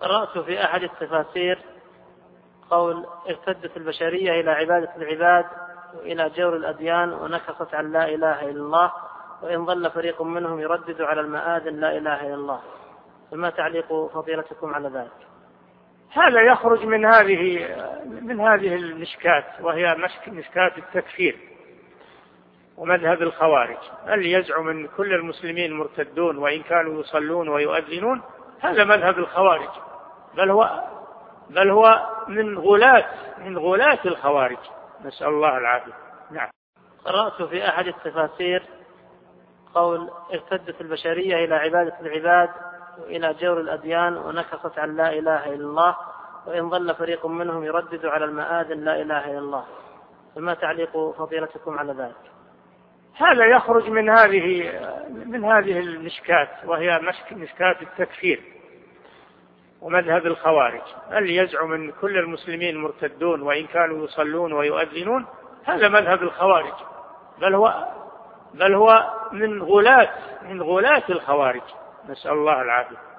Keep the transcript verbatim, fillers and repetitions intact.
قرأت في أحد التفاسير قول ارتدت البشرية إلى عبادة العباد وإلى جور الأديان ونكصت عن لا إله إلا الله، وإن ظل فريق منهم يردد على المآذن لا إله إلا الله، فما تعليق فضيلتكم على ذلك؟ هذا يخرج من هذه من هذه المشكات، وهي مشكات التكفير ومذهب الخوارج، اللي يزعم أن كل المسلمين مرتدون وإن كانوا يصلون ويؤذنون، هذا مذهب الخوارج، بل هو بل هو من غلاة من غلاة الخوارج، نسأل الله العافية. نعم. قرأت في أحد التفاسير قول ارتدت البشرية إلى عبادة العباد وإلى جور الأديان ونكصت عن لا إله إلا الله، وإن ظل فريق منهم يردد على المآذن لا إله إلا الله، فما تعليق فضيلتكم على ذلك؟ هذا يخرج من هذه من هذه المشكات، وهي مشكات التكفير ومذهب الخوارج، اللي يزعم أن كل المسلمين مرتدون وإن كانوا يصلون ويؤذنون، هذا مذهب الخوارج، بل هو بل هو من غلاة من غلاة الخوارج، نسأل الله العافية.